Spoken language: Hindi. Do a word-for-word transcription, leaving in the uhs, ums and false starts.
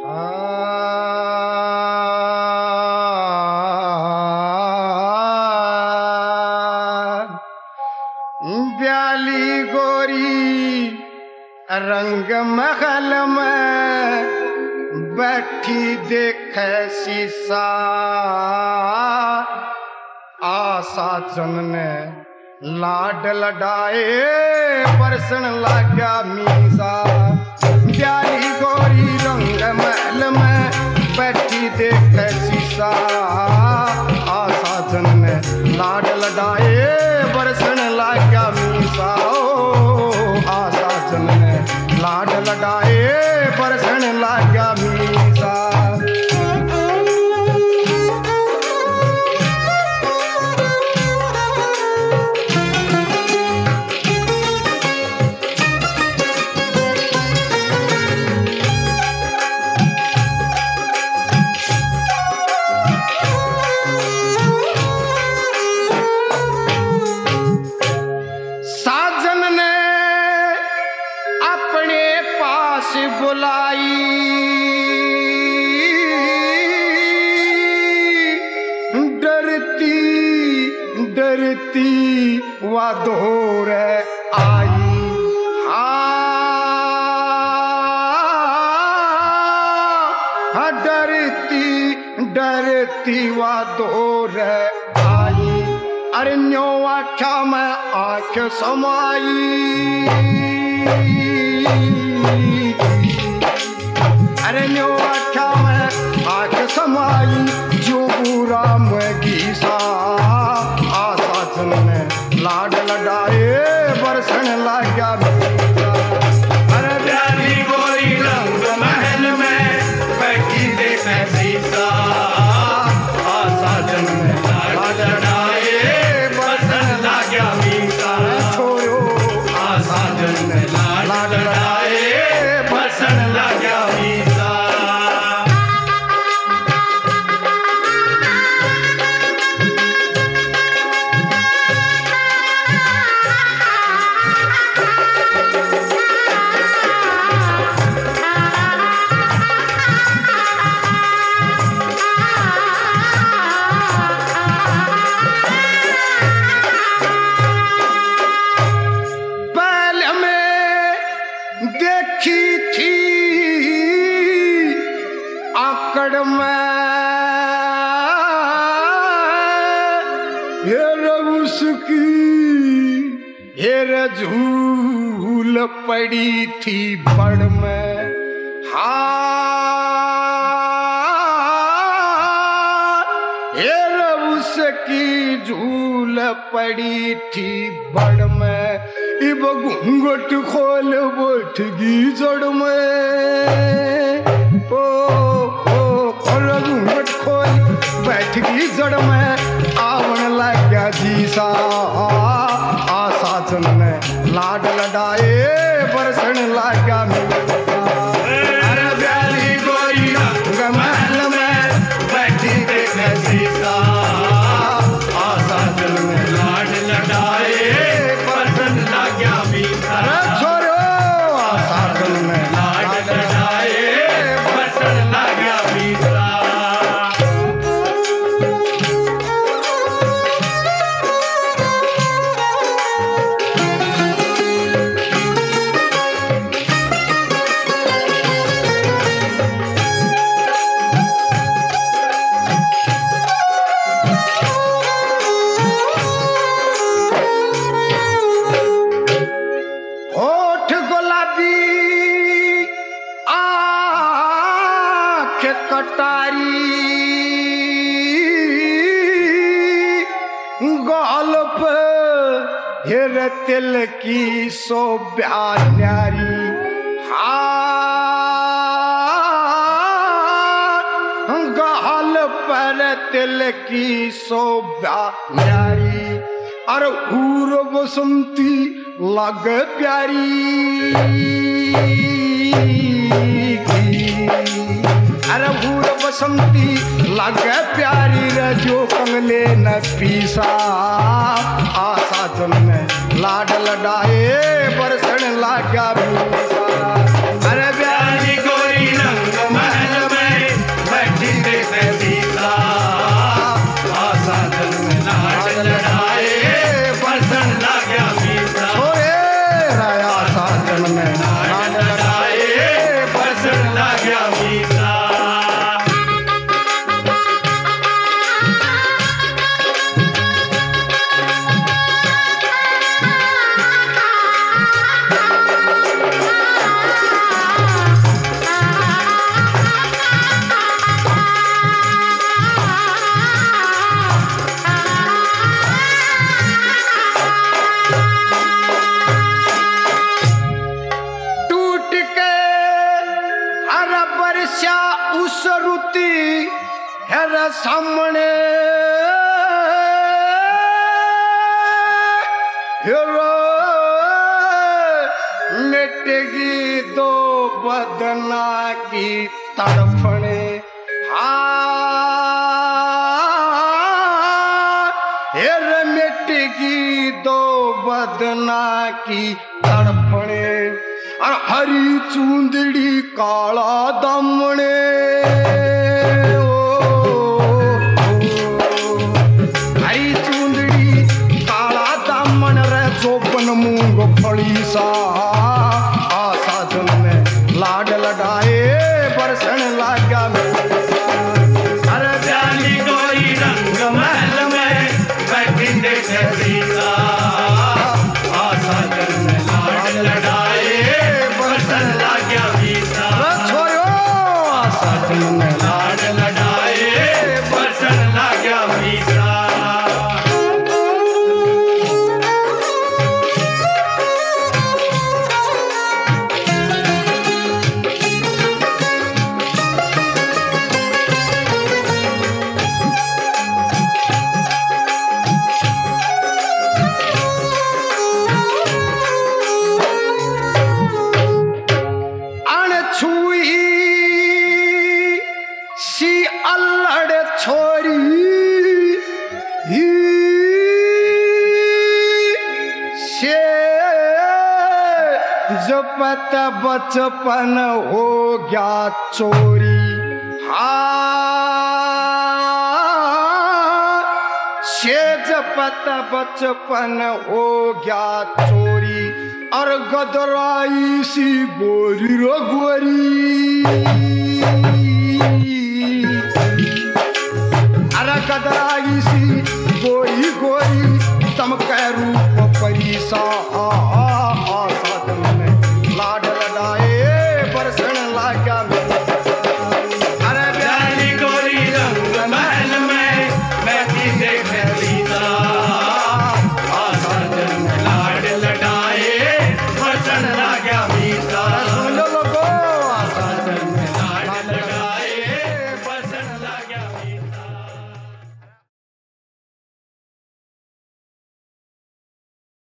ब्याली गोरी रंग महल में बैठी देखे शीशा, आशा जन ने लाड लडाए बरसन लाग्या मीसा। ब्याली गोरी रंग महल में बैठी देखे शीशा, आशा जन ने लाड लडाए बरसन लाग्या मीसा। आशा जन ने लाड लडाए बरसन लाग्या मीसा। बुलाई डरती डरती वादोर आई। हाँ डरती डरती वादोर आई। अरे न्यो आख्या मैं आंख समाई, अरे न्यो आख्या मैं आंख समाई जो बुरा मैं गीसा। आशा जन ने लाड लडाए बरसन लाग्या मीसा। अरे ब्याली गोरी रंग महल में बैठी देखे शीशा, आशा जन ने लाड लडाए बरसन लाग्या मीसा। छोरो आशा जन ने लाड लडाए बरसन लाग्या मीसा। देखी थी आकड़ में हेर उसकी हेर झूल पड़ी थी बड़ में। हाँ हेर उसकी झूल पड़ी थी बड़ में। इब घूंघट खोल बैठ गी जड़ में। ओ ओ खोल घूंघट खोल बैठ गी जड़ में, आवन लाग्या जीसा। आशा जन ने लाड लडाए बरसन लाग्या मीसा। अरे ब्याली गोरी रंग महल में बैठी देखे शीशा, आशा जन ने लाड लडाए बरसन लाग्या मीसा। छोरो आशा जन ने लाड लडाए बरसन लाग्या मीसा। कटारी गाल पे हेर तिल की शोभा न्यारी। हाँ गाल पर तिल की शोभा न्यारी। अरे हूर बसंती लग प्यारी, अरे हूर बसंती लगे प्यारी रजो कंगले न पीसा। आशा जन ने लाड लडाए बरसन लाग्या मीसा। अरे ब्याली गोरी रंग महल बरस्या उस रुती हेर सामने हेरो मिटेगी दो बदना की तड़फने हेर मिटेगी दो बदना की तड़फने और हरी चूंदड़ी काला दमने हरी चूंदड़ी काला दामन रे चौपन मूंग फली सा आशा जन में लाड लडाए बरसन लागा में अरे जानी कोई रंग महल में बैठी देखे सीता आशा जन में लाड लडाए बरसन लागा सीता छोयो आशा जन में लाड लडाए बरसन लागा सीता जपत बचपन हो गया चोरी हाँ से जपत बचपन हो गया चोरी और गदराई सी गोरी रो गोरी अरे गदराई सी गोरी गोरी तमके रूप परिसा लाड लडाए बरसन लागा अरे प्यारी गोरी रंग महल में बैठी देखे सीता आशा जन लाड लडाए बरसन